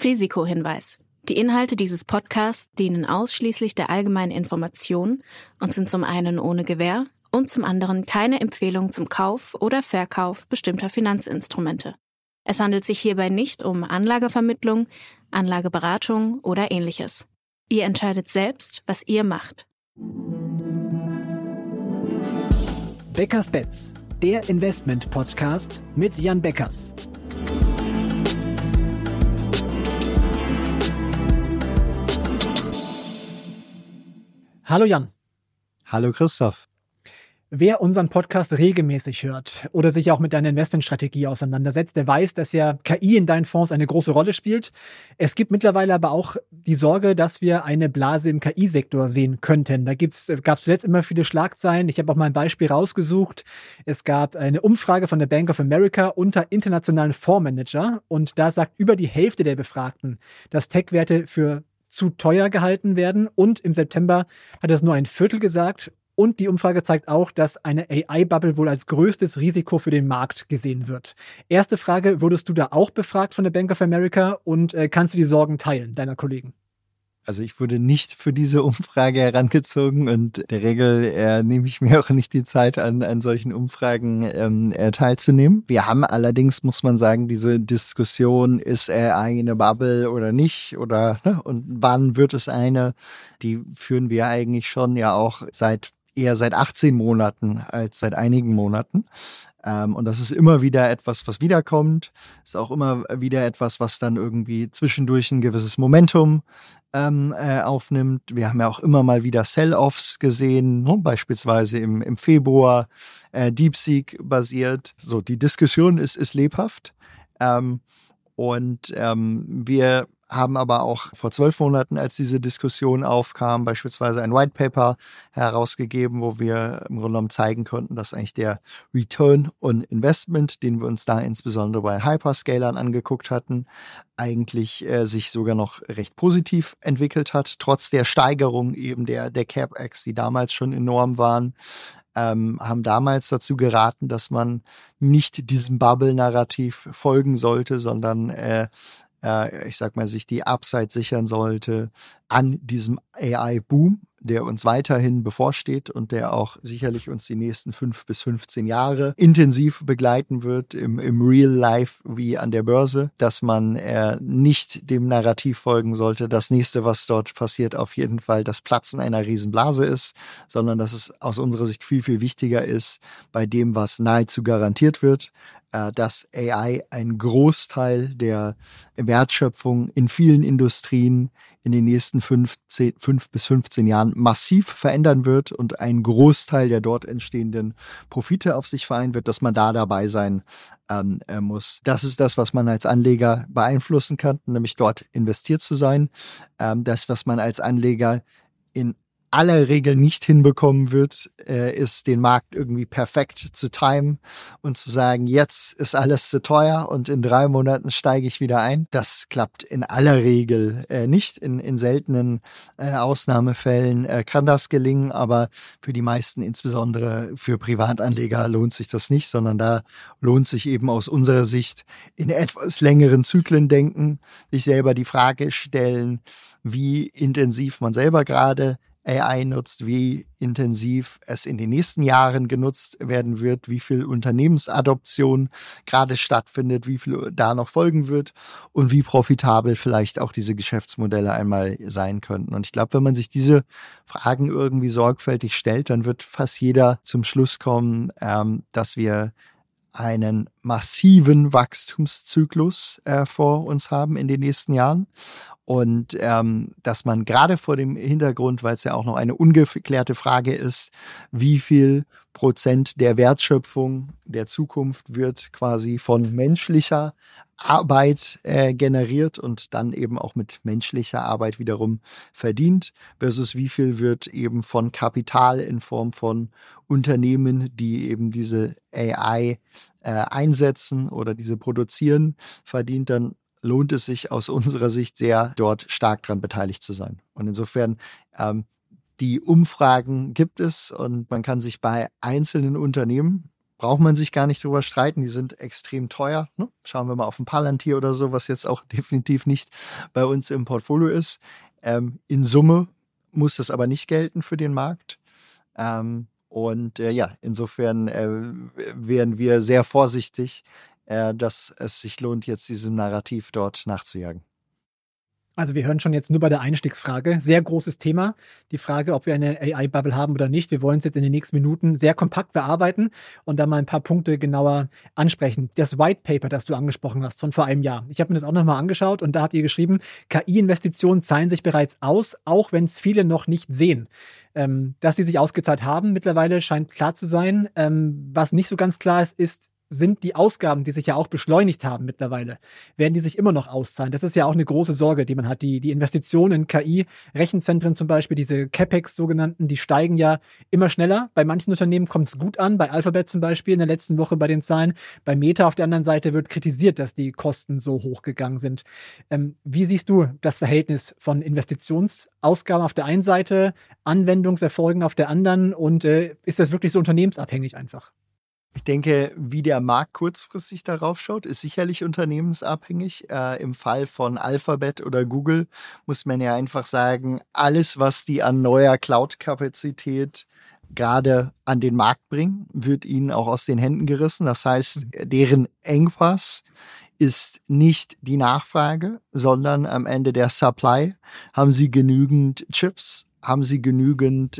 Risikohinweis. Die Inhalte dieses Podcasts dienen ausschließlich der allgemeinen Information und sind zum einen ohne Gewähr und zum anderen keine Empfehlung zum Kauf oder Verkauf bestimmter Finanzinstrumente. Es handelt sich hierbei nicht um Anlagevermittlung, Anlageberatung oder Ähnliches. Ihr entscheidet selbst, was ihr macht. Beckers Bets, der Investment-Podcast mit Jan Beckers. Hallo Jan. Hallo Christoph. Wer unseren Podcast regelmäßig hört oder sich auch mit deiner Investmentstrategie auseinandersetzt, der weiß, dass ja KI in deinen Fonds eine große Rolle spielt. Es gibt mittlerweile aber auch die Sorge, dass wir eine Blase im KI-Sektor sehen könnten. Da gab es zuletzt immer viele Schlagzeilen. Ich habe auch mal ein Beispiel rausgesucht. Es gab eine Umfrage von der Bank of America unter internationalen Fondsmanager und da sagt über die Hälfte der Befragten, dass Tech-Werte für zu teuer gehalten werden und im September hat es nur ein Viertel gesagt und die Umfrage zeigt auch, dass eine AI-Bubble wohl als größtes Risiko für den Markt gesehen wird. Erste Frage, wurdest du da auch befragt von der Bank of America und kannst du die Sorgen teilen deiner Kollegen? Also ich wurde nicht für diese Umfrage herangezogen und in der Regel nehme ich mir auch nicht die Zeit an solchen Umfragen teilzunehmen. Wir haben allerdings, muss man sagen, diese Diskussion, ist AI eine Bubble oder nicht oder und wann wird es eine, die führen wir eigentlich schon ja auch eher seit 18 Monaten als seit einigen Monaten. Und das ist immer wieder etwas, was wiederkommt. Ist auch immer wieder etwas, was dann irgendwie zwischendurch ein gewisses Momentum aufnimmt. Wir haben ja auch immer mal wieder Sell-Offs gesehen, beispielsweise im Februar, DeepSeek basiert. So, die Diskussion ist lebhaft. Wir haben aber auch vor 12 Monaten, als diese Diskussion aufkam, beispielsweise ein White Paper herausgegeben, wo wir im Grunde genommen zeigen konnten, dass eigentlich der Return on Investment, den wir uns da insbesondere bei Hyperscalern angeguckt hatten, eigentlich sich sogar noch recht positiv entwickelt hat, trotz der Steigerung eben der CapEx, die damals schon enorm waren. Haben damals dazu geraten, dass man nicht diesem Bubble-Narrativ folgen sollte, sondern sich die Upside sichern sollte an diesem AI-Boom, der uns weiterhin bevorsteht und der auch sicherlich uns die nächsten 5 bis 15 Jahre intensiv begleiten wird im Real Life wie an der Börse, dass man nicht dem Narrativ folgen sollte, das nächste, was dort passiert, auf jeden Fall das Platzen einer Riesenblase ist, sondern dass es aus unserer Sicht viel, viel wichtiger ist, bei dem, was nahezu garantiert wird, dass AI einen Großteil der Wertschöpfung in vielen Industrien in den nächsten 5 bis 15 Jahren massiv verändern wird und einen Großteil der dort entstehenden Profite auf sich vereinen wird, dass man da dabei sein muss. Das ist das, was man als Anleger beeinflussen kann, nämlich dort investiert zu sein. Das, was man als Anleger in aller Regel nicht hinbekommen wird, ist den Markt irgendwie perfekt zu timen und zu sagen, jetzt ist alles zu teuer und in 3 Monaten steige ich wieder ein. Das klappt in aller Regel nicht. In seltenen Ausnahmefällen kann das gelingen, aber für die meisten, insbesondere für Privatanleger, lohnt sich das nicht, sondern da lohnt sich eben aus unserer Sicht in etwas längeren Zyklen denken, sich selber die Frage stellen, wie intensiv man selber gerade AI nutzt, wie intensiv es in den nächsten Jahren genutzt werden wird, wie viel Unternehmensadoption gerade stattfindet, wie viel da noch folgen wird und wie profitabel vielleicht auch diese Geschäftsmodelle einmal sein könnten. Und ich glaube, wenn man sich diese Fragen irgendwie sorgfältig stellt, dann wird fast jeder zum Schluss kommen, dass wir einen massiven Wachstumszyklus vor uns haben in den nächsten Jahren. Und dass man gerade vor dem Hintergrund, weil es ja auch noch eine ungeklärte Frage ist, wie viel Prozent der Wertschöpfung der Zukunft wird quasi von menschlicher Arbeit generiert und dann eben auch mit menschlicher Arbeit wiederum verdient, versus wie viel wird eben von Kapital in Form von Unternehmen, die eben diese AI einsetzen oder diese produzieren, verdient, dann lohnt es sich aus unserer Sicht sehr, dort stark dran beteiligt zu sein. Und insofern, die Umfragen gibt es und man kann sich bei einzelnen Unternehmen braucht man sich gar nicht drüber streiten, die sind extrem teuer. Ne? Schauen wir mal auf ein Palantir oder so, was jetzt auch definitiv nicht bei uns im Portfolio ist. In Summe muss das aber nicht gelten für den Markt. Insofern wären wir sehr vorsichtig, dass es sich lohnt, jetzt diesem Narrativ dort nachzujagen. Also wir hören schon jetzt nur bei der Einstiegsfrage. Sehr großes Thema. Die Frage, ob wir eine AI-Bubble haben oder nicht. Wir wollen es jetzt in den nächsten Minuten sehr kompakt bearbeiten und dann mal ein paar Punkte genauer ansprechen. Das White Paper, das du angesprochen hast von vor einem Jahr. Ich habe mir das auch nochmal angeschaut und da habt ihr geschrieben, KI-Investitionen zahlen sich bereits aus, auch wenn es viele noch nicht sehen. Dass die sich ausgezahlt haben mittlerweile scheint klar zu sein. Was nicht so ganz klar ist, sind die Ausgaben, die sich ja auch beschleunigt haben mittlerweile, werden die sich immer noch auszahlen? Das ist ja auch eine große Sorge, die man hat. Die Investitionen in KI, Rechenzentren zum Beispiel, diese CapEx sogenannten, die steigen ja immer schneller. Bei manchen Unternehmen kommt es gut an, bei Alphabet zum Beispiel in der letzten Woche bei den Zahlen. Bei Meta auf der anderen Seite wird kritisiert, dass die Kosten so hoch gegangen sind. Wie siehst du das Verhältnis von Investitionsausgaben auf der einen Seite, Anwendungserfolgen auf der anderen und ist das wirklich so unternehmensabhängig einfach? Ich denke, wie der Markt kurzfristig darauf schaut, ist sicherlich unternehmensabhängig. Im Fall von Alphabet oder Google muss man ja einfach sagen, alles, was die an neuer Cloud-Kapazität gerade an den Markt bringen, wird ihnen auch aus den Händen gerissen. Das heißt, deren Engpass ist nicht die Nachfrage, sondern am Ende der Supply. Haben sie genügend Chips? Haben sie genügend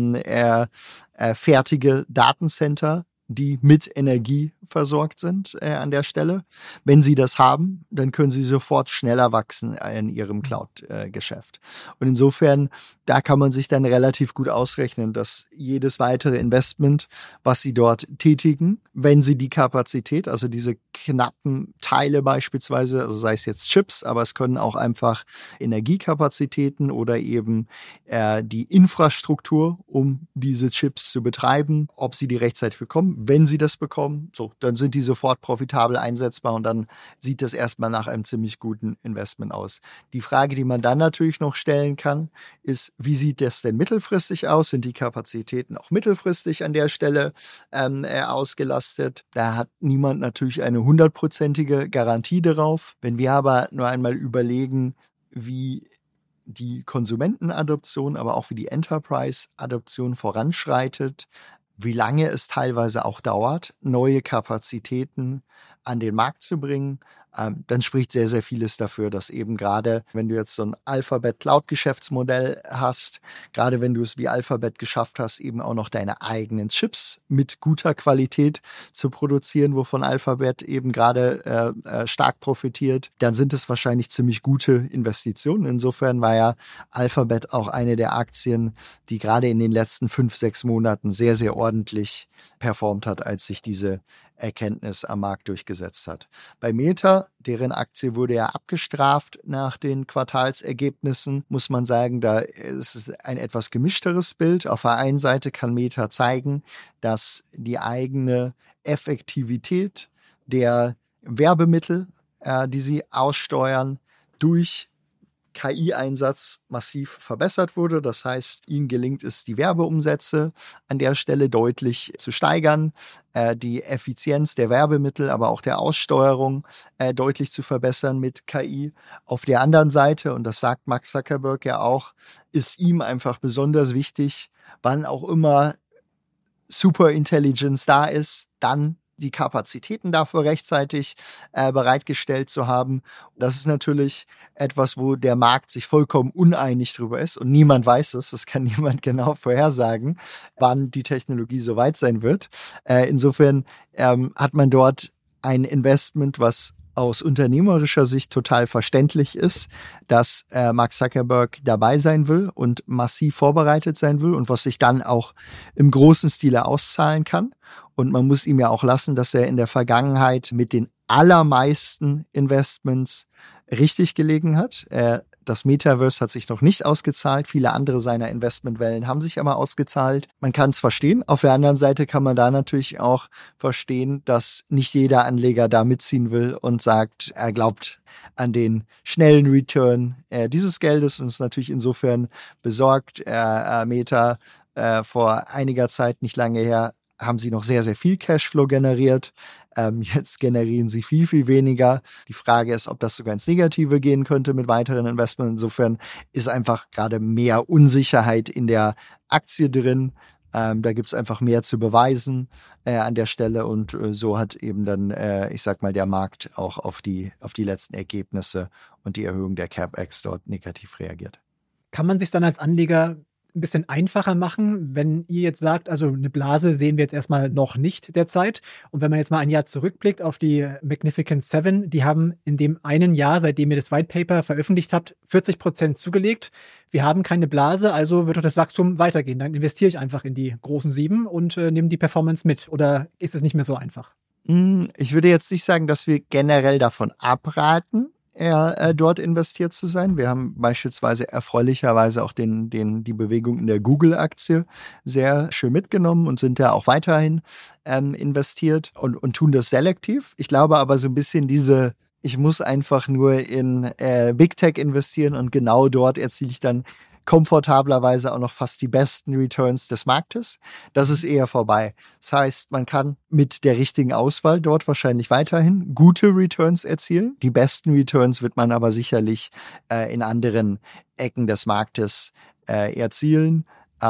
fertige Datencenter, die mit Energie versorgt sind an der Stelle? Wenn sie das haben, dann können sie sofort schneller wachsen in ihrem Cloud-Geschäft. Und insofern, da kann man sich dann relativ gut ausrechnen, dass jedes weitere Investment, was sie dort tätigen, wenn sie die Kapazität, also diese knappen Teile beispielsweise, also sei es jetzt Chips, aber es können auch einfach Energiekapazitäten oder eben die Infrastruktur, um diese Chips zu betreiben, ob sie die rechtzeitig bekommen. Wenn sie das bekommen, dann sind die sofort profitabel einsetzbar und dann sieht das erstmal nach einem ziemlich guten Investment aus. Die Frage, die man dann natürlich noch stellen kann, ist, wie sieht das denn mittelfristig aus? Sind die Kapazitäten auch mittelfristig an der Stelle ausgelastet? Da hat niemand natürlich eine 100%ige Garantie darauf. Wenn wir aber nur einmal überlegen, wie die Konsumentenadoption, aber auch wie die Enterprise-Adoption voranschreitet, wie lange es teilweise auch dauert, neue Kapazitäten an den Markt zu bringen, dann spricht sehr, sehr vieles dafür, dass eben gerade, wenn du jetzt so ein Alphabet-Cloud-Geschäftsmodell hast, gerade wenn du es wie Alphabet geschafft hast, eben auch noch deine eigenen Chips mit guter Qualität zu produzieren, wovon Alphabet eben gerade stark profitiert, dann sind es wahrscheinlich ziemlich gute Investitionen. Insofern war ja Alphabet auch eine der Aktien, die gerade in den letzten 5-6 Monaten sehr, sehr ordentlich performt hat, als sich diese Erkenntnis am Markt durchgesetzt hat. Bei Meta, deren Aktie wurde ja abgestraft nach den Quartalsergebnissen, muss man sagen, da ist es ein etwas gemischteres Bild. Auf der einen Seite kann Meta zeigen, dass die eigene Effektivität der Werbemittel, die sie aussteuern, durch KI-Einsatz massiv verbessert wurde. Das heißt, ihnen gelingt es, die Werbeumsätze an der Stelle deutlich zu steigern, die Effizienz der Werbemittel, aber auch der Aussteuerung deutlich zu verbessern mit KI. Auf der anderen Seite, und das sagt Mark Zuckerberg ja auch, ist ihm einfach besonders wichtig, wann auch immer Superintelligence da ist, dann die Kapazitäten dafür rechtzeitig bereitgestellt zu haben. Das ist natürlich etwas, wo der Markt sich vollkommen uneinig drüber ist und niemand weiß es. Das kann niemand genau vorhersagen, wann die Technologie so weit sein wird. Insofern hat man dort ein Investment, was aus unternehmerischer Sicht total verständlich ist, dass Mark Zuckerberg dabei sein will und massiv vorbereitet sein will und was sich dann auch im großen Stile auszahlen kann. Und man muss ihm ja auch lassen, dass er in der Vergangenheit mit den allermeisten Investments richtig gelegen hat. Das Metaverse hat sich noch nicht ausgezahlt. Viele andere seiner Investmentwellen haben sich aber ausgezahlt. Man kann es verstehen. Auf der anderen Seite kann man da natürlich auch verstehen, dass nicht jeder Anleger da mitziehen will und sagt, er glaubt an den schnellen Return dieses Geldes und ist natürlich insofern besorgt. Meta vor einiger Zeit, nicht lange her, haben sie noch sehr, sehr viel Cashflow generiert. Jetzt generieren sie viel, viel weniger. Die Frage ist, ob das sogar ins Negative gehen könnte mit weiteren Investments. Insofern ist einfach gerade mehr Unsicherheit in der Aktie drin. Da gibt's einfach mehr zu beweisen an der Stelle und so hat eben dann, ich sag mal, der Markt auch auf die letzten Ergebnisse und die Erhöhung der CapEx dort negativ reagiert. Kann man sich dann als Anleger ein bisschen einfacher machen, wenn ihr jetzt sagt, also eine Blase sehen wir jetzt erstmal noch nicht derzeit. Und wenn man jetzt mal ein Jahr zurückblickt auf die Magnificent Seven, die haben in dem einen Jahr, seitdem ihr das White Paper veröffentlicht habt, 40% zugelegt. Wir haben keine Blase, also wird doch das Wachstum weitergehen. Dann investiere ich einfach in die großen 7 und nehme die Performance mit. Oder ist es nicht mehr so einfach? Ich würde jetzt nicht sagen, dass wir generell davon abraten, dort investiert zu sein. Wir haben beispielsweise erfreulicherweise auch die Bewegung in der Google-Aktie sehr schön mitgenommen und sind da auch weiterhin investiert und tun das selektiv. Ich glaube aber so ein bisschen ich muss einfach nur in Big Tech investieren und genau dort erziele ich dann komfortablerweise auch noch fast die besten Returns des Marktes. Das ist eher vorbei. Das heißt, man kann mit der richtigen Auswahl dort wahrscheinlich weiterhin gute Returns erzielen. Die besten Returns wird man aber sicherlich in anderen Ecken des Marktes erzielen.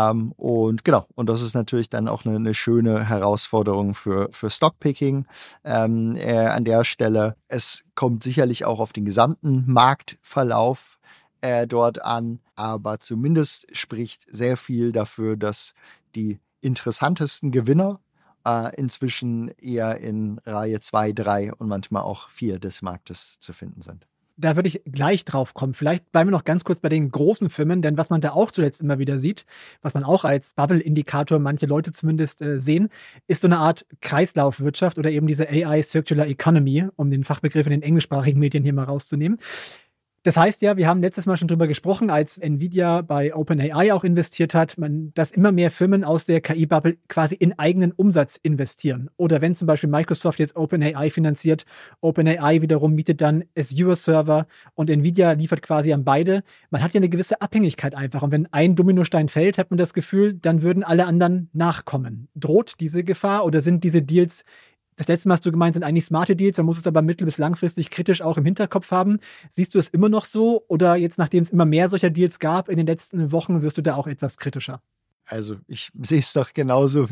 Und das ist natürlich dann auch eine schöne Herausforderung für Stockpicking an der Stelle. Es kommt sicherlich auch auf den gesamten Marktverlauf dort an, aber zumindest spricht sehr viel dafür, dass die interessantesten Gewinner inzwischen eher in Reihe 2, 3 und manchmal auch 4 des Marktes zu finden sind. Da würde ich gleich drauf kommen. Vielleicht bleiben wir noch ganz kurz bei den großen Firmen, denn was man da auch zuletzt immer wieder sieht, was man auch als Bubble-Indikator manche Leute zumindest sehen, ist so eine Art Kreislaufwirtschaft oder eben diese AI Circular Economy, um den Fachbegriff in den englischsprachigen Medien hier mal rauszunehmen. Das heißt ja, wir haben letztes Mal schon drüber gesprochen, als Nvidia bei OpenAI auch investiert hat, dass immer mehr Firmen aus der KI-Bubble quasi in eigenen Umsatz investieren. Oder wenn zum Beispiel Microsoft jetzt OpenAI finanziert, OpenAI wiederum mietet dann Azure-Server und Nvidia liefert quasi an beide. Man hat ja eine gewisse Abhängigkeit einfach. Und wenn ein Dominostein fällt, hat man das Gefühl, dann würden alle anderen nachkommen. Droht diese Gefahr oder sind diese Deals, das letzte Mal hast du gemeint, sind eigentlich smarte Deals, man muss es aber mittel- bis langfristig kritisch auch im Hinterkopf haben. Siehst du es immer noch so oder jetzt, nachdem es immer mehr solcher Deals gab in den letzten Wochen, wirst du da auch etwas kritischer? Also ich sehe es doch genauso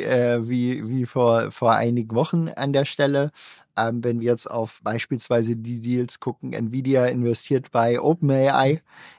wie vor einigen Wochen an der Stelle. Wenn wir jetzt auf beispielsweise die Deals gucken, Nvidia investiert bei OpenAI,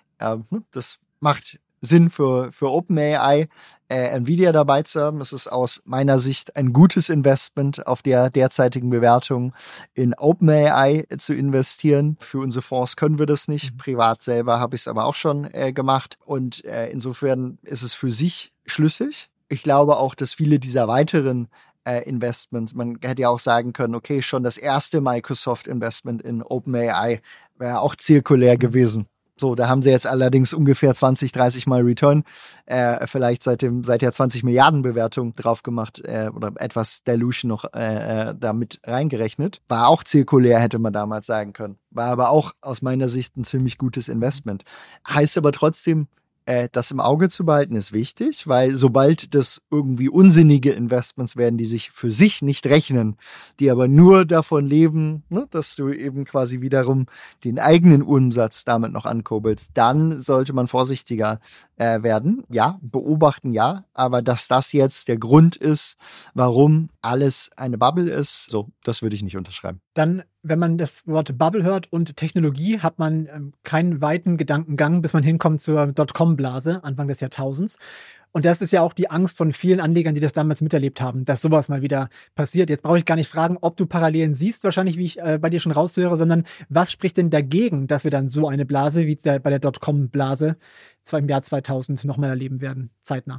das macht Sinn für OpenAI, Nvidia dabei zu haben. Es ist aus meiner Sicht ein gutes Investment auf der derzeitigen Bewertung in OpenAI zu investieren. Für unsere Fonds können wir das nicht. Privat selber habe ich es aber auch schon gemacht. Und insofern ist es für sich schlüssig. Ich glaube auch, dass viele dieser weiteren Investments, man hätte ja auch sagen können, okay, schon das erste Microsoft-Investment in OpenAI wäre auch zirkulär gewesen. So, da haben sie jetzt allerdings ungefähr 20, 30 Mal Return, vielleicht seit der 20 Milliarden Bewertung drauf gemacht, oder etwas Dilution noch damit reingerechnet. War auch zirkulär, hätte man damals sagen können. War aber auch aus meiner Sicht ein ziemlich gutes Investment. Heißt aber trotzdem, das im Auge zu behalten ist wichtig, weil sobald das irgendwie unsinnige Investments werden, die sich für sich nicht rechnen, die aber nur davon leben, ne, dass du eben quasi wiederum den eigenen Umsatz damit noch ankurbelst, dann sollte man vorsichtiger werden. Ja, beobachten ja, aber dass das jetzt der Grund ist, warum alles eine Bubble ist, so, das würde ich nicht unterschreiben. Dann, wenn man das Wort Bubble hört und Technologie, hat man keinen weiten Gedankengang, bis man hinkommt zur Dotcom-Blase Anfang des Jahrtausends. Und das ist ja auch die Angst von vielen Anlegern, die das damals miterlebt haben, dass sowas mal wieder passiert. Jetzt brauche ich gar nicht fragen, ob du Parallelen siehst, wahrscheinlich, wie ich bei dir schon raushöre, sondern was spricht denn dagegen, dass wir dann so eine Blase wie bei der Dotcom-Blase im Jahr 2000 nochmal erleben werden, zeitnah?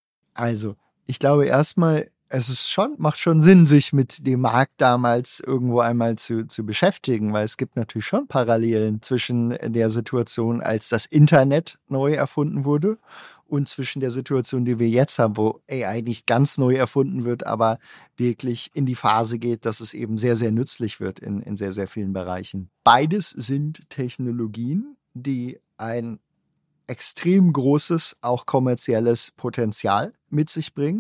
Also, ich glaube erstmal, macht schon Sinn, sich mit dem Markt damals irgendwo einmal zu beschäftigen, weil es gibt natürlich schon Parallelen zwischen der Situation, als das Internet neu erfunden wurde und zwischen der Situation, die wir jetzt haben, wo AI nicht ganz neu erfunden wird, aber wirklich in die Phase geht, dass es eben sehr, sehr nützlich wird in sehr, sehr vielen Bereichen. Beides sind Technologien, die ein extrem großes, auch kommerzielles Potenzial mit sich bringen,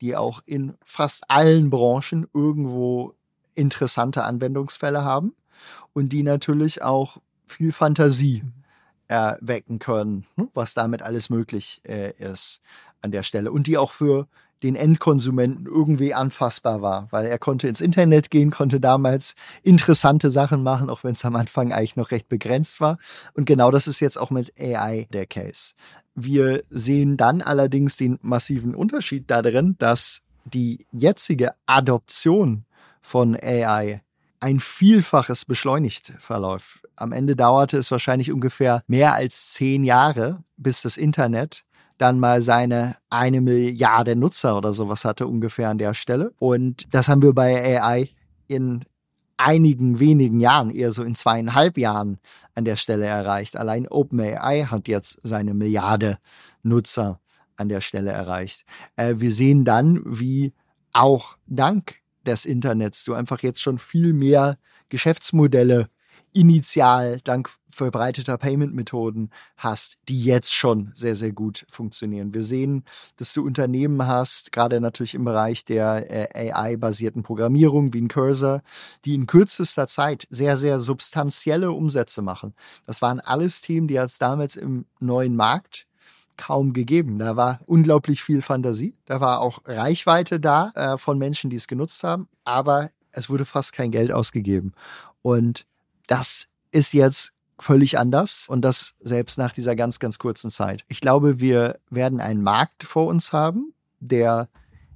die auch in fast allen Branchen irgendwo interessante Anwendungsfälle haben und die natürlich auch viel Fantasie wecken können, was damit alles möglich ist an der Stelle. Und die auch für den Endkonsumenten irgendwie anfassbar war, weil er konnte ins Internet gehen, konnte damals interessante Sachen machen, auch wenn es am Anfang eigentlich noch recht begrenzt war. Und genau das ist jetzt auch mit AI der Case. Wir sehen dann allerdings den massiven Unterschied darin, dass die jetzige Adoption von AI ein Vielfaches beschleunigt verläuft. Am Ende dauerte es wahrscheinlich ungefähr mehr als 10 Jahre, bis das Internet dann mal seine 1 Milliarde Nutzer oder sowas hatte ungefähr an der Stelle. Und das haben wir bei AI in einigen wenigen Jahren, eher so in 2,5 Jahren an der Stelle erreicht. Allein OpenAI hat jetzt seine Milliarde Nutzer an der Stelle erreicht. Wir sehen dann, wie auch dank des Internets du einfach jetzt schon viel mehr Geschäftsmodelle initial dank verbreiteter Payment-Methoden hast, die jetzt schon sehr, sehr gut funktionieren. Wir sehen, dass du Unternehmen hast, gerade natürlich im Bereich der AI-basierten Programmierung wie ein Cursor, die in kürzester Zeit sehr, sehr substanzielle Umsätze machen. Das waren alles Themen, die es damals im neuen Markt kaum gegeben. Da war unglaublich viel Fantasie. Da war auch Reichweite da von Menschen, die es genutzt haben, aber es wurde fast kein Geld ausgegeben. Und das ist jetzt völlig anders und das selbst nach dieser ganz, ganz kurzen Zeit. Ich glaube, wir werden einen Markt vor uns haben, der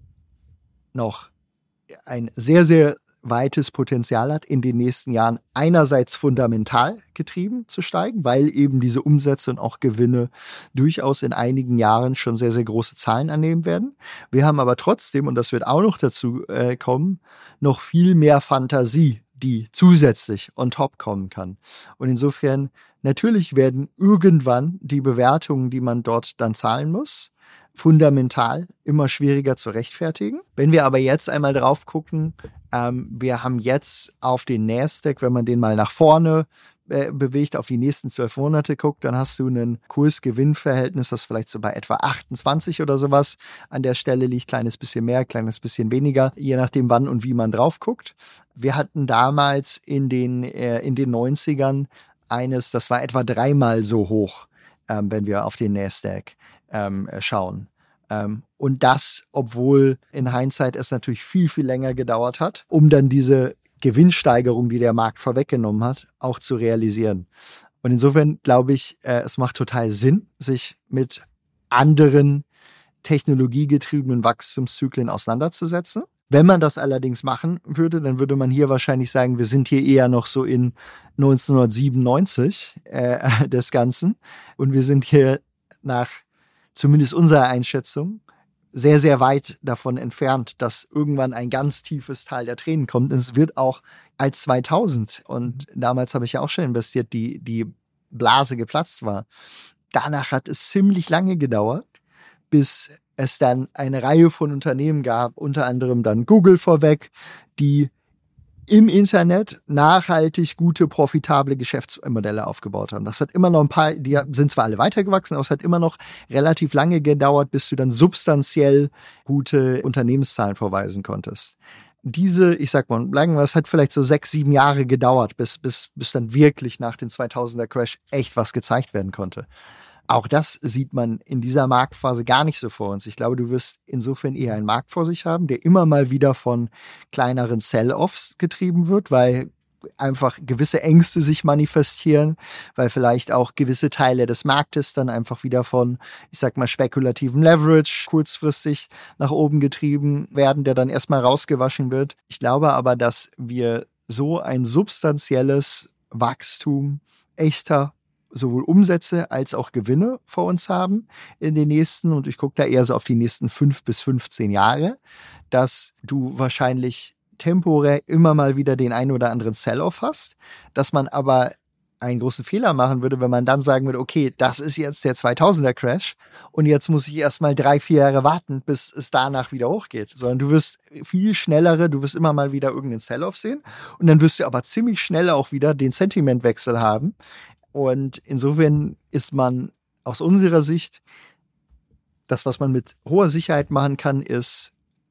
noch ein sehr, sehr weites Potenzial hat, in den nächsten Jahren einerseits fundamental getrieben zu steigen, weil eben diese Umsätze und auch Gewinne durchaus in einigen Jahren schon sehr, sehr große Zahlen annehmen werden. Wir haben aber trotzdem, und das wird auch noch dazu kommen, noch viel mehr Fantasie, die zusätzlich on top kommen kann. Und insofern, natürlich werden irgendwann die Bewertungen, die man dort dann zahlen muss, fundamental immer schwieriger zu rechtfertigen. Wenn wir aber jetzt einmal drauf gucken, wir haben jetzt auf den Nasdaq, wenn man den mal nach vorne bewegt, auf die nächsten 12 Monate guckt, dann hast du ein Kurs-Gewinn-Verhältnis, das vielleicht so bei etwa 28 oder sowas an der Stelle liegt, kleines bisschen mehr, kleines bisschen weniger, je nachdem wann und wie man drauf guckt. Wir hatten damals in den 90ern das war etwa 3-mal so hoch, wenn wir auf den Nasdaq schauen. Und das, obwohl in Hindsight es natürlich viel, viel länger gedauert hat, um dann diese Gewinnsteigerung, die der Markt vorweggenommen hat, auch zu realisieren. Und insofern glaube ich, es macht total Sinn, sich mit anderen technologiegetriebenen Wachstumszyklen auseinanderzusetzen. Wenn man das allerdings machen würde, dann würde man hier wahrscheinlich sagen, wir sind hier eher noch so in 1997 des Ganzen und wir sind hier nach zumindest unserer Einschätzung sehr, sehr weit davon entfernt, dass irgendwann ein ganz tiefes Tal der Tränen kommt. Und es wird auch als 2000, und damals habe ich ja auch schon investiert, die Blase geplatzt war. Danach hat es ziemlich lange gedauert, bis es dann eine Reihe von Unternehmen gab, unter anderem dann Google vorweg, die im Internet nachhaltig gute, profitable Geschäftsmodelle aufgebaut haben. Das hat immer noch ein paar, die sind zwar alle weitergewachsen, aber es hat immer noch relativ lange gedauert, bis du dann substanziell gute Unternehmenszahlen vorweisen konntest. Ich sag mal, es hat vielleicht so 6-7 Jahre gedauert, bis dann wirklich nach dem 2000er Crash echt was gezeigt werden konnte. Auch das sieht man in dieser Marktphase gar nicht so vor uns. Ich glaube, du wirst insofern eher einen Markt vor sich haben, der immer mal wieder von kleineren Sell-Offs getrieben wird, weil einfach gewisse Ängste sich manifestieren, weil vielleicht auch gewisse Teile des Marktes dann einfach wieder von, ich sag mal, spekulativem Leverage kurzfristig nach oben getrieben werden, der dann erstmal rausgewaschen wird. Ich glaube aber, dass wir so ein substanzielles Wachstum echter sowohl Umsätze als auch Gewinne vor uns haben in den nächsten, und ich gucke da eher so auf die nächsten 5 bis 15 Jahre, dass du wahrscheinlich temporär immer mal wieder den einen oder anderen Sell-Off hast, dass man aber einen großen Fehler machen würde, wenn man dann sagen würde, okay, das ist jetzt der 2000er Crash und jetzt muss ich erstmal 3-4 Jahre warten, bis es danach wieder hochgeht, sondern du wirst viel schnellere, du wirst immer mal wieder irgendeinen Sell-Off sehen und dann wirst du aber ziemlich schnell auch wieder den Sentimentwechsel haben. Und insofern ist man aus unserer Sicht, das, was man mit hoher Sicherheit machen kann, ist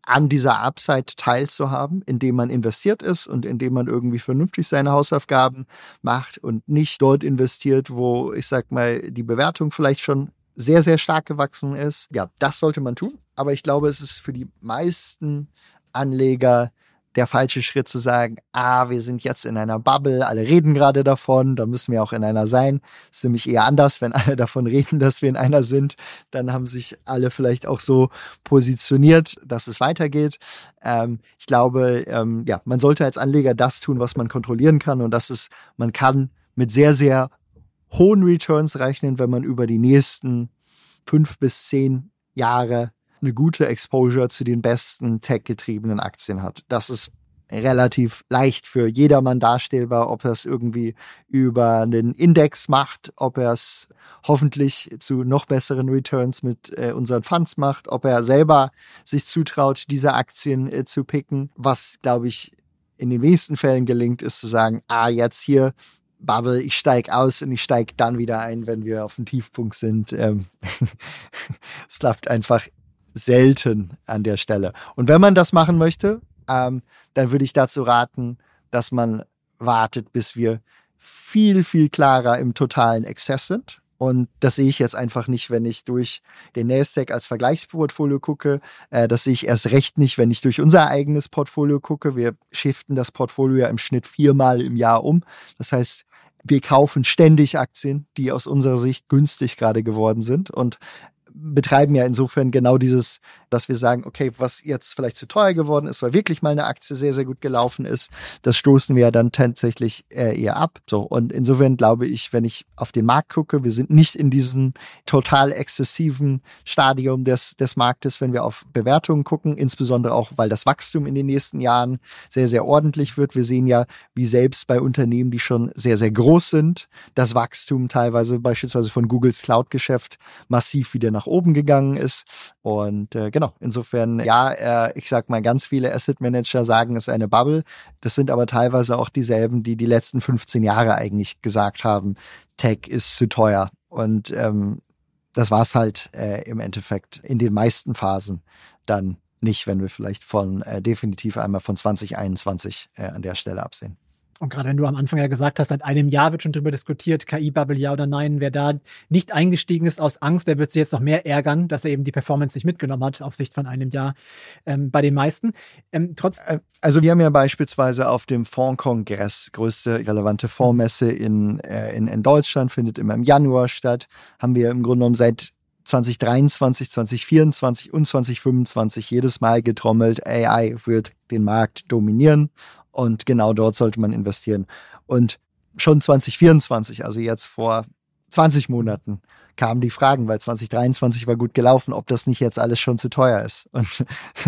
an dieser Upside teilzuhaben, indem man investiert ist und indem man irgendwie vernünftig seine Hausaufgaben macht und nicht dort investiert, wo, ich sag mal, die Bewertung vielleicht schon sehr, sehr stark gewachsen ist. Ja, das sollte man tun. Aber ich glaube, es ist für die meisten Anleger der falsche Schritt zu sagen, wir sind jetzt in einer Bubble, alle reden gerade davon, da müssen wir auch in einer sein. Das ist nämlich eher anders, wenn alle davon reden, dass wir in einer sind, dann haben sich alle vielleicht auch so positioniert, dass es weitergeht. Ich glaube, man sollte als Anleger das tun, was man kontrollieren kann, und das ist, man kann mit sehr, sehr hohen Returns rechnen, wenn man über die nächsten 5 bis 10 Jahre eine gute Exposure zu den besten tech-getriebenen Aktien hat. Das ist relativ leicht für jedermann darstellbar, ob er es irgendwie über einen Index macht, ob er es hoffentlich zu noch besseren Returns mit unseren Funds macht, ob er selber sich zutraut, diese Aktien zu picken. Was, glaube ich, in den wenigsten Fällen gelingt, ist zu sagen, jetzt hier Bubble, ich steige aus und ich steige dann wieder ein, wenn wir auf dem Tiefpunkt sind. Es klappt einfach selten an der Stelle. Und wenn man das machen möchte, dann würde ich dazu raten, dass man wartet, bis wir viel, viel klarer im totalen Exzess sind. Und das sehe ich jetzt einfach nicht, wenn ich durch den Nasdaq als Vergleichsportfolio gucke. Das sehe ich erst recht nicht, wenn ich durch unser eigenes Portfolio gucke. Wir shiften das Portfolio ja im Schnitt 4-mal im Jahr um. Das heißt, wir kaufen ständig Aktien, die aus unserer Sicht günstig gerade geworden sind, und betreiben ja insofern genau dieses, dass wir sagen, okay, was jetzt vielleicht zu teuer geworden ist, weil wirklich mal eine Aktie sehr, sehr gut gelaufen ist, das stoßen wir ja dann tatsächlich eher ab. So, und insofern glaube ich, wenn ich auf den Markt gucke, wir sind nicht in diesem total exzessiven Stadium des Marktes, wenn wir auf Bewertungen gucken, insbesondere auch, weil das Wachstum in den nächsten Jahren sehr, sehr ordentlich wird. Wir sehen ja, wie selbst bei Unternehmen, die schon sehr, sehr groß sind, das Wachstum teilweise beispielsweise von Googles Cloud-Geschäft massiv wieder nach oben gegangen ist. Und genau, insofern, ich sag mal, ganz viele Asset Manager sagen, es ist eine Bubble. Das sind aber teilweise auch dieselben, die die letzten 15 Jahre eigentlich gesagt haben, Tech ist zu teuer. Und das war es halt im Endeffekt in den meisten Phasen dann nicht, wenn wir vielleicht definitiv einmal von 2021 an der Stelle absehen. Und gerade wenn du am Anfang ja gesagt hast, seit einem Jahr wird schon darüber diskutiert, KI-Bubble ja oder nein, wer da nicht eingestiegen ist aus Angst, der wird sich jetzt noch mehr ärgern, dass er eben die Performance nicht mitgenommen hat, auf Sicht von einem Jahr bei den meisten. Also wir haben ja beispielsweise auf dem Fondskongress, größte relevante Fondsmesse in Deutschland, findet immer im Januar statt, haben wir im Grunde genommen seit 2023, 2024 und 2025 jedes Mal getrommelt, AI wird den Markt dominieren. Und genau dort sollte man investieren. Und schon 2024, also jetzt vor 20 Monaten, kamen die Fragen, weil 2023 war gut gelaufen, ob das nicht jetzt alles schon zu teuer ist. Und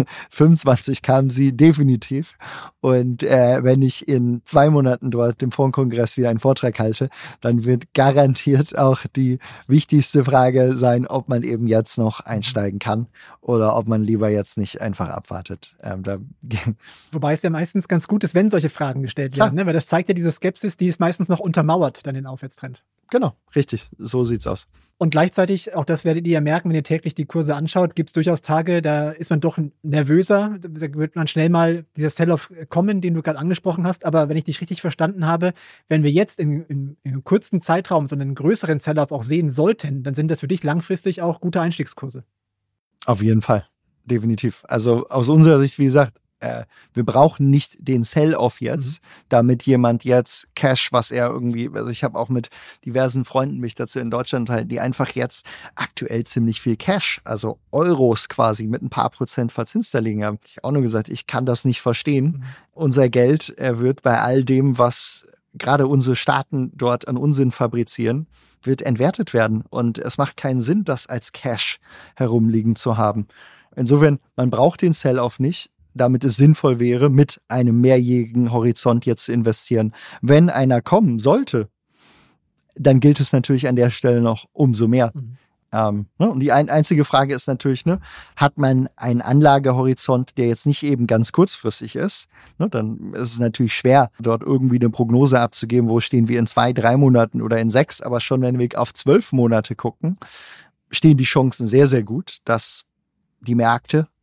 25 kamen sie definitiv. Und wenn ich in 2 Monaten dort im Fondskongress wieder einen Vortrag halte, dann wird garantiert auch die wichtigste Frage sein, ob man eben jetzt noch einsteigen kann oder ob man lieber jetzt nicht einfach abwartet. Wobei es ja meistens ganz gut ist, wenn solche Fragen gestellt werden, ne? Weil das zeigt ja diese Skepsis, die ist meistens noch untermauert, dann den Aufwärtstrend. Genau, richtig, so sieht's aus. Und gleichzeitig, auch das werdet ihr ja merken, wenn ihr täglich die Kurse anschaut, gibt es durchaus Tage, da ist man doch nervöser, da wird man schnell mal dieser Sell-Off kommen, den du gerade angesprochen hast. Aber wenn ich dich richtig verstanden habe, wenn wir jetzt in einem kurzen Zeitraum so einen größeren Sell-Off auch sehen sollten, dann sind das für dich langfristig auch gute Einstiegskurse. Auf jeden Fall, definitiv. Also aus unserer Sicht, wie gesagt, wir brauchen nicht den Sell-Off jetzt, damit jemand jetzt Cash, was er irgendwie, also ich habe auch mit diversen Freunden mich dazu in Deutschland halt, die einfach jetzt aktuell ziemlich viel Cash, also Euros quasi mit ein paar Prozent verzinst da liegen. Habe ich auch nur gesagt, ich kann das nicht verstehen. Unser Geld wird bei all dem, was gerade unsere Staaten dort an Unsinn fabrizieren, wird entwertet werden. Und es macht keinen Sinn, das als Cash herumliegen zu haben. Insofern, man braucht den Sell-Off nicht, damit es sinnvoll wäre, mit einem mehrjährigen Horizont jetzt zu investieren. Wenn einer kommen sollte, dann gilt es natürlich an der Stelle noch umso mehr. Und die einzige Frage ist natürlich, hat man einen Anlagehorizont, der jetzt nicht eben ganz kurzfristig ist, dann ist es natürlich schwer, dort irgendwie eine Prognose abzugeben, wo stehen wir in 2, 3 Monaten oder in 6, aber schon wenn wir auf 12 Monate gucken, stehen die Chancen sehr, sehr gut, dass die Märkte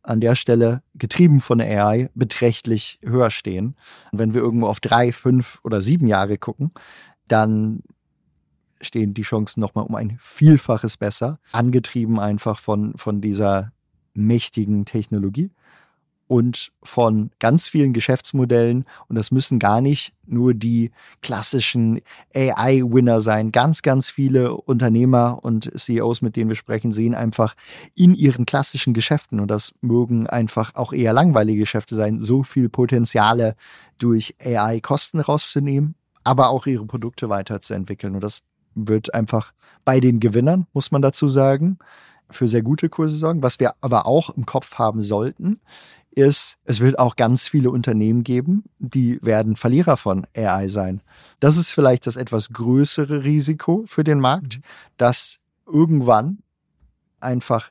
an der Stelle, getrieben von der AI, beträchtlich höher stehen. Und wenn wir irgendwo auf 3, 5 oder 7 Jahre gucken, dann stehen die Chancen nochmal um ein Vielfaches besser, angetrieben einfach von dieser mächtigen Technologie und von ganz vielen Geschäftsmodellen. Und das müssen gar nicht nur die klassischen AI-Winner sein. Ganz, ganz viele Unternehmer und CEOs, mit denen wir sprechen, sehen einfach in ihren klassischen Geschäften, und das mögen einfach auch eher langweilige Geschäfte sein, so viel Potenziale durch AI Kosten rauszunehmen, aber auch ihre Produkte weiterzuentwickeln. Und das wird einfach bei den Gewinnern, muss man dazu sagen, für sehr gute Kurse sorgen. Was wir aber auch im Kopf haben sollten, ist, es wird auch ganz viele Unternehmen geben, die werden Verlierer von AI sein. Das ist vielleicht das etwas größere Risiko für den Markt, dass irgendwann einfach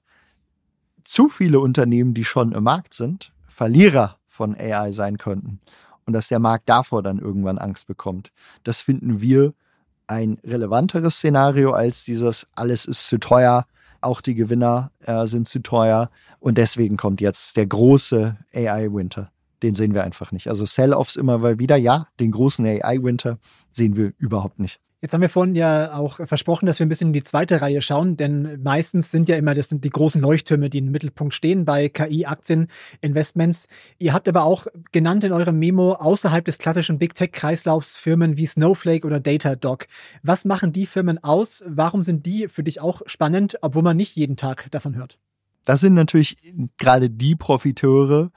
zu viele Unternehmen, die schon im Markt sind, Verlierer von AI sein könnten und dass der Markt davor dann irgendwann Angst bekommt. Das finden wir ein relevanteres Szenario als dieses, alles ist zu teuer, auch die Gewinner sind zu teuer und deswegen kommt jetzt der große AI-Winter. Den sehen wir einfach nicht. Also Sell-Offs immer mal wieder, ja, den großen AI-Winter sehen wir überhaupt nicht. Jetzt haben wir vorhin ja auch versprochen, dass wir ein bisschen in die zweite Reihe schauen, denn meistens sind ja immer, das sind die großen Leuchttürme, die im Mittelpunkt stehen bei KI-Aktien-Investments. Ihr habt aber auch genannt in eurem Memo außerhalb des klassischen Big-Tech-Kreislaufs Firmen wie Snowflake oder Datadog. Was machen die Firmen aus? Warum sind die für dich auch spannend, obwohl man nicht jeden Tag davon hört? Das sind natürlich gerade die Profiteure,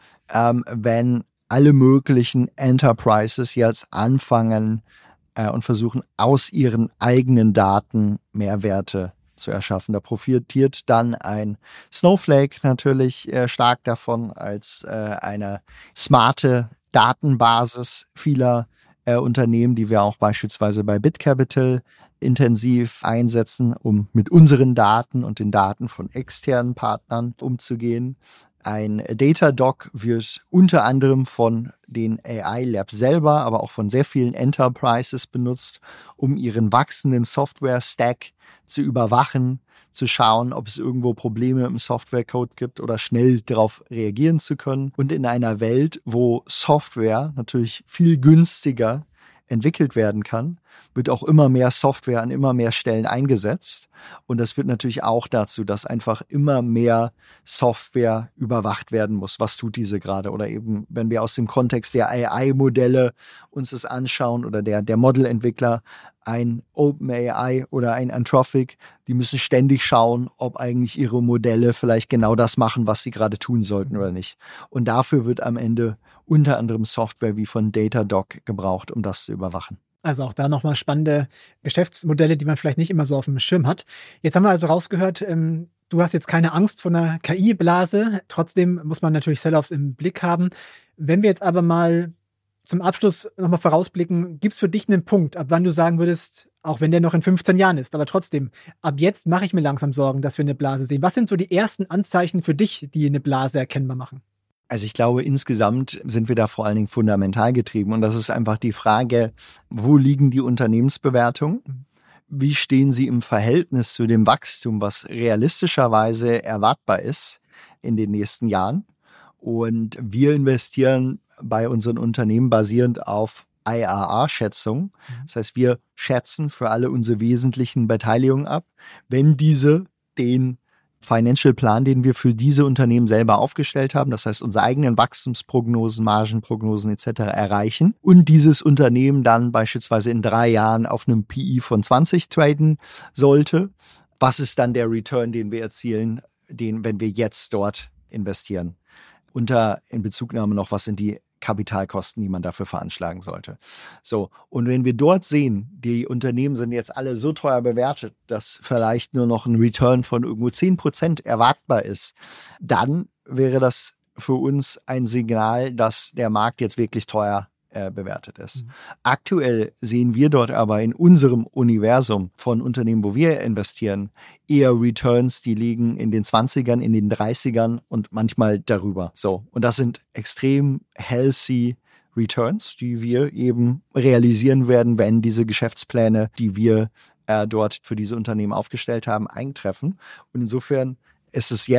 wenn alle möglichen Enterprises jetzt anfangen, und versuchen, aus ihren eigenen Daten Mehrwerte zu erschaffen. Da profitiert dann ein Snowflake natürlich stark davon als eine smarte Datenbasis vieler Unternehmen, die wir auch beispielsweise bei BitCapital intensiv einsetzen, um mit unseren Daten und den Daten von externen Partnern umzugehen. Ein Datadog wird unter anderem von den AI Labs selber, aber auch von sehr vielen Enterprises benutzt, um ihren wachsenden Software-Stack zu überwachen, zu schauen, ob es irgendwo Probleme im Software-Code gibt oder schnell darauf reagieren zu können. Und in einer Welt, wo Software natürlich viel günstiger entwickelt werden kann, wird auch immer mehr Software an immer mehr Stellen eingesetzt. Und das führt natürlich auch dazu, dass einfach immer mehr Software überwacht werden muss. Was tut diese gerade? Oder eben, wenn wir aus dem Kontext der AI-Modelle uns das anschauen oder der Modelentwickler, ein OpenAI oder ein Anthropic, die müssen ständig schauen, ob eigentlich ihre Modelle vielleicht genau das machen, was sie gerade tun sollten oder nicht. Und dafür wird am Ende unter anderem Software wie von Datadog gebraucht, um das zu überwachen. Also auch da nochmal spannende Geschäftsmodelle, die man vielleicht nicht immer so auf dem Schirm hat. Jetzt haben wir also rausgehört, du hast jetzt keine Angst vor einer KI-Blase. Trotzdem muss man natürlich Sell-Offs im Blick haben. Wenn wir jetzt aber mal zum Abschluss nochmal vorausblicken, gibt es für dich einen Punkt, ab wann du sagen würdest, auch wenn der noch in 15 Jahren ist, aber trotzdem, ab jetzt mache ich mir langsam Sorgen, dass wir eine Blase sehen. Was sind so die ersten Anzeichen für dich, die eine Blase erkennbar machen? Also ich glaube, insgesamt sind wir da vor allen Dingen fundamental getrieben. Und das ist einfach die Frage, wo liegen die Unternehmensbewertungen? Wie stehen sie im Verhältnis zu dem Wachstum, was realistischerweise erwartbar ist in den nächsten Jahren? Und wir investieren bei unseren Unternehmen basierend auf IRR-Schätzung. Das heißt, wir schätzen für alle unsere wesentlichen Beteiligungen ab, wenn diese den Financial Plan, den wir für diese Unternehmen selber aufgestellt haben, das heißt unsere eigenen Wachstumsprognosen, Margenprognosen etc. erreichen und dieses Unternehmen dann beispielsweise in 3 Jahren auf einem PI von 20 traden sollte, was ist dann der Return, den wir erzielen, wenn wir jetzt dort investieren? In Bezugnahme noch, was sind die Kapitalkosten, die man dafür veranschlagen sollte. So, und wenn wir dort sehen, die Unternehmen sind jetzt alle so teuer bewertet, dass vielleicht nur noch ein Return von irgendwo 10% erwartbar ist, dann wäre das für uns ein Signal, dass der Markt jetzt wirklich teuer bewertet ist. Aktuell sehen wir dort aber in unserem Universum von Unternehmen, wo wir investieren, eher Returns, die liegen in den 20ern, in den 30ern und manchmal darüber. So. Und das sind extrem healthy Returns, die wir eben realisieren werden, wenn diese Geschäftspläne, die wir dort für diese Unternehmen aufgestellt haben, eintreffen. Und insofern ist es jetzt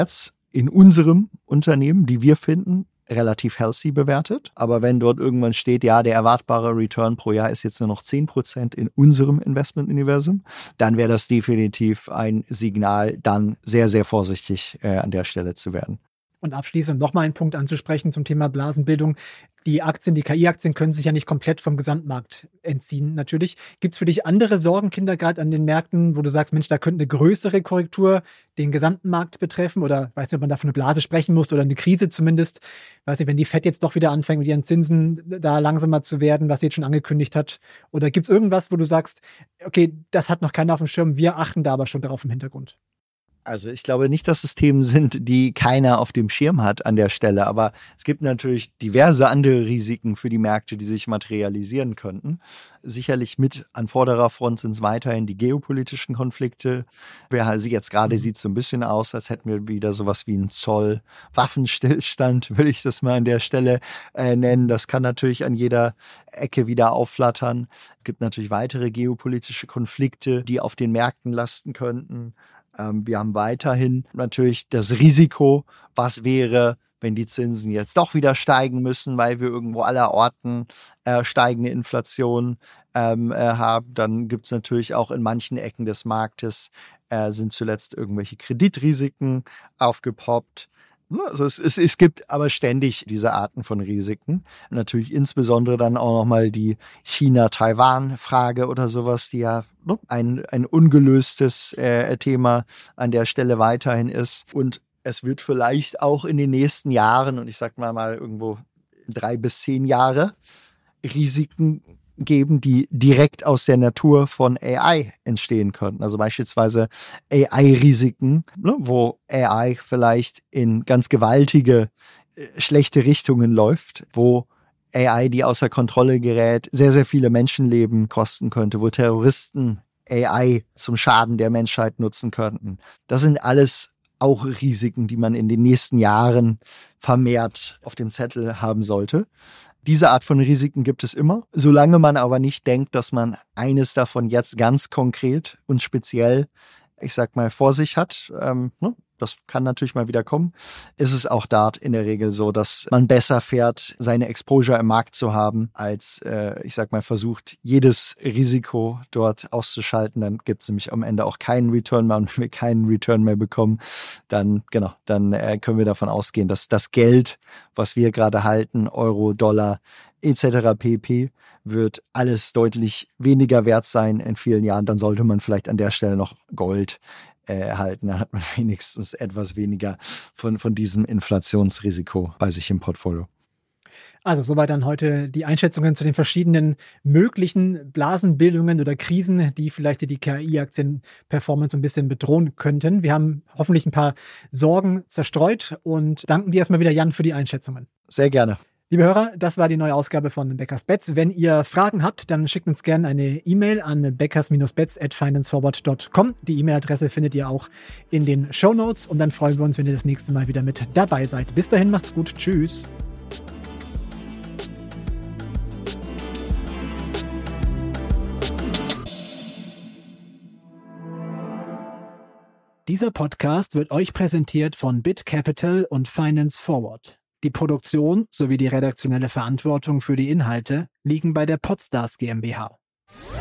in unserem Unternehmen, die wir finden, relativ healthy bewertet. Aber wenn dort irgendwann steht, ja, der erwartbare Return pro Jahr ist jetzt nur noch 10% in unserem Investmentuniversum, dann wäre das definitiv ein Signal, dann sehr, sehr vorsichtig an der Stelle zu werden. Und abschließend nochmal einen Punkt anzusprechen zum Thema Blasenbildung. Die Aktien, die KI-Aktien können sich ja nicht komplett vom Gesamtmarkt entziehen, natürlich. Gibt es für dich andere Sorgenkinder gerade an den Märkten, wo du sagst, Mensch, da könnte eine größere Korrektur den gesamten Markt betreffen? Oder weiß nicht, ob man da von einer Blase sprechen muss oder eine Krise zumindest. Weiß nicht, wenn die Fed jetzt doch wieder anfängt, mit ihren Zinsen da langsamer zu werden, was sie jetzt schon angekündigt hat. Oder gibt es irgendwas, wo du sagst, okay, das hat noch keiner auf dem Schirm, wir achten da aber schon darauf im Hintergrund? Also ich glaube nicht, dass es Themen sind, die keiner auf dem Schirm hat an der Stelle. Aber es gibt natürlich diverse andere Risiken für die Märkte, die sich materialisieren könnten. Sicherlich mit an vorderer Front sind es weiterhin die geopolitischen Konflikte. Jetzt gerade sieht es so ein bisschen aus, als hätten wir wieder sowas wie einen Zoll-Waffenstillstand, würde ich das mal an der Stelle nennen. Das kann natürlich an jeder Ecke wieder aufflattern. Es gibt natürlich weitere geopolitische Konflikte, die auf den Märkten lasten könnten. Wir haben weiterhin natürlich das Risiko, was wäre, wenn die Zinsen jetzt doch wieder steigen müssen, weil wir irgendwo allerorten steigende Inflation haben. Dann gibt es natürlich auch in manchen Ecken des Marktes sind zuletzt irgendwelche Kreditrisiken aufgepoppt. Also es gibt aber ständig diese Arten von Risiken. Natürlich insbesondere dann auch nochmal die China-Taiwan-Frage oder sowas, die ja ein ungelöstes Thema an der Stelle weiterhin ist. Und es wird vielleicht auch in den nächsten Jahren, und ich sag mal irgendwo 3 bis 10 Jahre, Risiken geben, die direkt aus der Natur von AI entstehen könnten. Also beispielsweise AI-Risiken, wo AI vielleicht in ganz gewaltige, schlechte Richtungen läuft, wo AI, die außer Kontrolle gerät, sehr, sehr viele Menschenleben kosten könnte, wo Terroristen AI zum Schaden der Menschheit nutzen könnten. Das sind alles auch Risiken, die man in den nächsten Jahren vermehrt auf dem Zettel haben sollte. Diese Art von Risiken gibt es immer, solange man aber nicht denkt, dass man eines davon jetzt ganz konkret und speziell, ich sag mal, vor sich hat. Das kann natürlich mal wieder kommen. Ist es auch dort in der Regel so, dass man besser fährt, seine Exposure im Markt zu haben, als, ich sag mal, versucht, jedes Risiko dort auszuschalten. Dann gibt es nämlich am Ende auch keinen Return mehr. Und wenn wir keinen Return mehr bekommen, dann können wir davon ausgehen, dass das Geld, was wir gerade halten, Euro, Dollar etc. pp., wird alles deutlich weniger wert sein in vielen Jahren. Dann sollte man vielleicht an der Stelle noch Gold erhalten, dann hat man wenigstens etwas weniger von diesem Inflationsrisiko bei sich im Portfolio. Also soweit dann heute die Einschätzungen zu den verschiedenen möglichen Blasenbildungen oder Krisen, die vielleicht die KI-Aktien-Performance ein bisschen bedrohen könnten. Wir haben hoffentlich ein paar Sorgen zerstreut und danken dir erstmal wieder, Jan, für die Einschätzungen. Sehr gerne. Liebe Hörer, das war die neue Ausgabe von Beckers Bets. Wenn ihr Fragen habt, dann schickt uns gerne eine E-Mail an beckers-bets@financeforward.com. Die E-Mail-Adresse findet ihr auch in den Shownotes und dann freuen wir uns, wenn ihr das nächste Mal wieder mit dabei seid. Bis dahin, macht's gut. Tschüss. Dieser Podcast wird euch präsentiert von BitCapital und Finance Forward. Die Produktion sowie die redaktionelle Verantwortung für die Inhalte liegen bei der Podstars GmbH.